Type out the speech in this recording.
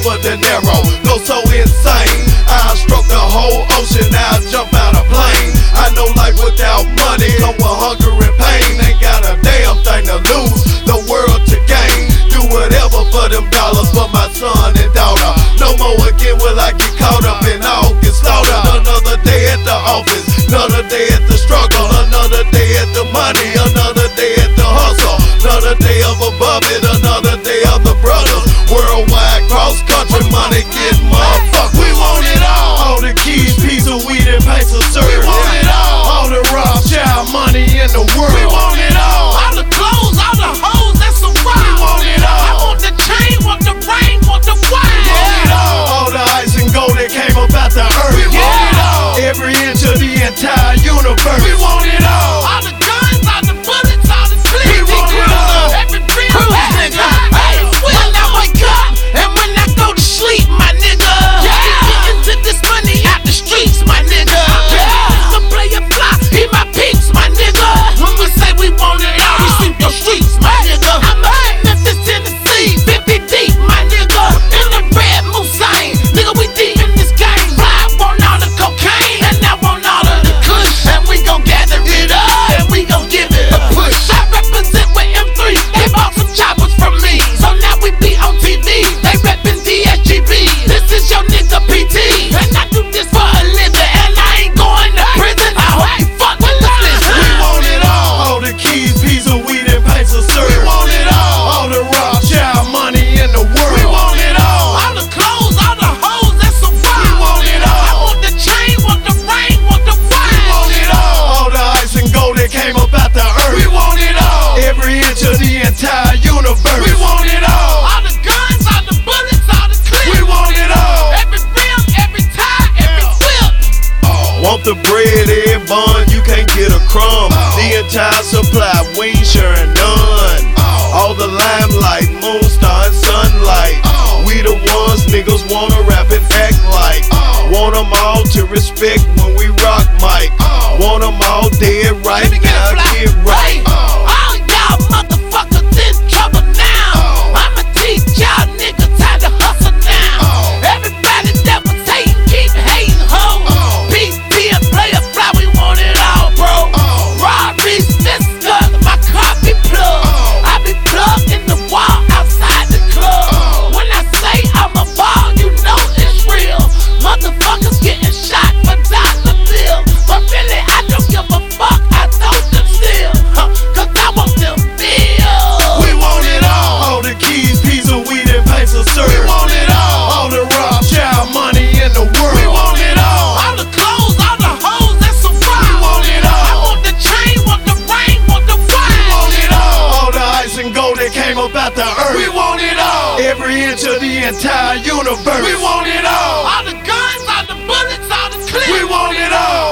for De Niro. Go so insane, I'll stroke the whole ocean, I'll jump out a plane. I know life without money come with hunger and pain. Ain't got a damn thing to lose, the world to gain. Do whatever for them dollars for my son and daughter. No more again will I get caught up in all get slaughtered. Another day at the office, another day at the struggle, another day at the money, another day at the hustle, another day of above it, another day of the brothers. Worldwide, cross country, money get motherfucked. We want it all. All the keys, piece of weed and pints of syrup. We want it all. All the Rothschild money in the world. We want it all. All the clothes, all the hoes, that's a ride. We want it all. I want the chain, want the ring, want the wine. We want it all. All the ice and gold that came up out the earth. We want it all. Every inch of the entire universe. We want it all. All the guns, all the bullets, all the clips. We want it all. Every film, every time, every when I wake up and when I go to sleep, my nigga. Getting to this money out the streets, my nigga. The player fly, hit my peaks, my nigga. When we say we want it all, we sweep your streets, my nigga. I'm in Memphis, Tennessee, 50 deep, my nigga. In the red Moussain, nigga, we deep in this game. I want all the cocaine and I want all of the kush, and we gon' gather it up and we gon' give it a push. I represent with M3, they bought some choppers from me, so now we be on TV. They reppin' DSGB. This is your nigga PT, and I do this for a living, and I ain't going to prison. I hope you fuck with the list. We want it all. All the keys, piece of weed and pints of syrup. We want it all. All the Rothschild money in the world. We want it all. All the clothes, all the hoes, that's a ride. We want it all. I want the chain, want the ring, want the wine. We want it all. All the ice and gold that came up out the earth. We want it all. Every inch of the entire universe. We want it all. All the guns, all the bullets, all the clips. We want it all. Every rim, every tie, every whip. Want the bread, every bun, you can't get a crumb. The entire supply, we ain't sharing none. All the limelight, moon, star, and sunlight. We the ones niggas wanna rap and act like. Want them all to respect when we rock mic. Want them all dead right, Let me get now it fly. get right. All y'all motherfuckers in trouble now. I'ma teach y'all niggas how to hustle now. Everybody that was hating, keep hating, ho. PP and player fly, we want it all, bro. Robberies, sisters, my car be plugged. I be plugged in the wall outside the club. When I say I'm a ball, you know it's real. Motherfuckers getting shot for dollar bills, but really I don't give a fuck. I told them still, cause I want them bills. We want it all. All the keys, piece of weed and pints of syrup. We want it all. All the Rothschild money in the world. We want it all. All the clothes, all the hoes, that's a ride. We want it all. I want the chain, want the ring, want the wine. We want it all. All the ice and gold that came up out the earth. We want it all. Every inch of the entire universe. We want it all. All the guns, all the bullets, all the clips. We want it all.